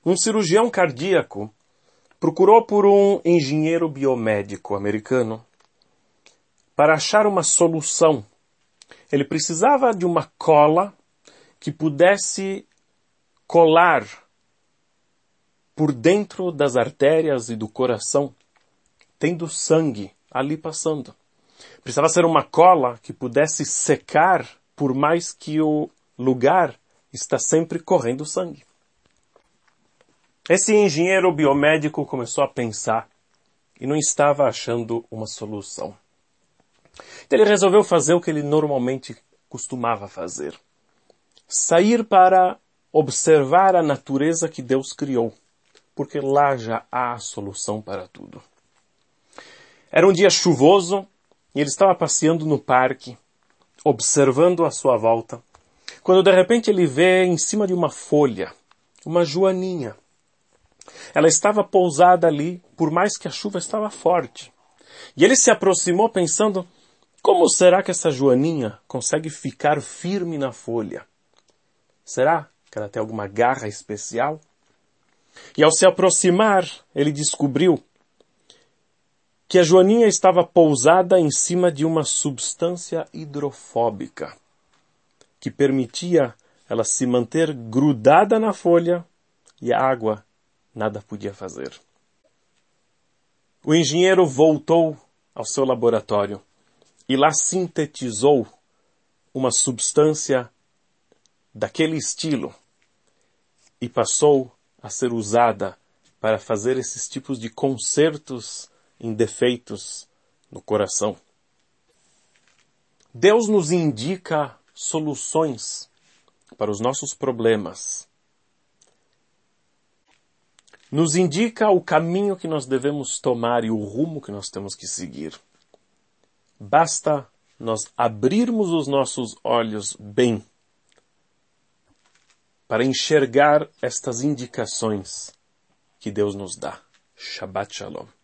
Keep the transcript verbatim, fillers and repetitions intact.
Um cirurgião cardíaco procurou por um engenheiro biomédico americano para achar uma solução. Ele precisava de uma cola que pudesse colar por dentro das artérias e do coração, tendo sangue ali passando. Precisava ser uma cola que pudesse secar, por mais que o lugar está sempre correndo sangue. Esse engenheiro biomédico começou a pensar e não estava achando uma solução. Então ele resolveu fazer o que ele normalmente costumava fazer. Sair para observar a natureza que Deus criou, porque lá já há a solução para tudo. Era um dia chuvoso e ele estava passeando no parque, observando a sua volta, quando de repente ele vê em cima de uma folha uma joaninha. Ela estava pousada ali, por mais que a chuva estava forte. E ele se aproximou pensando, como será que essa joaninha consegue ficar firme na folha? Será que ela tem alguma garra especial? E ao se aproximar, ele descobriu que a joaninha estava pousada em cima de uma substância hidrofóbica, que permitia ela se manter grudada na folha e a água nada podia fazer. O engenheiro voltou ao seu laboratório e lá sintetizou uma substância daquele estilo e passou a ser usada para fazer esses tipos de consertos em defeitos no coração. Deus nos indica soluções para os nossos problemas. Nos indica o caminho que nós devemos tomar e o rumo que nós temos que seguir. Basta nós abrirmos os nossos olhos bem para enxergar estas indicações que Deus nos dá. Shabbat Shalom.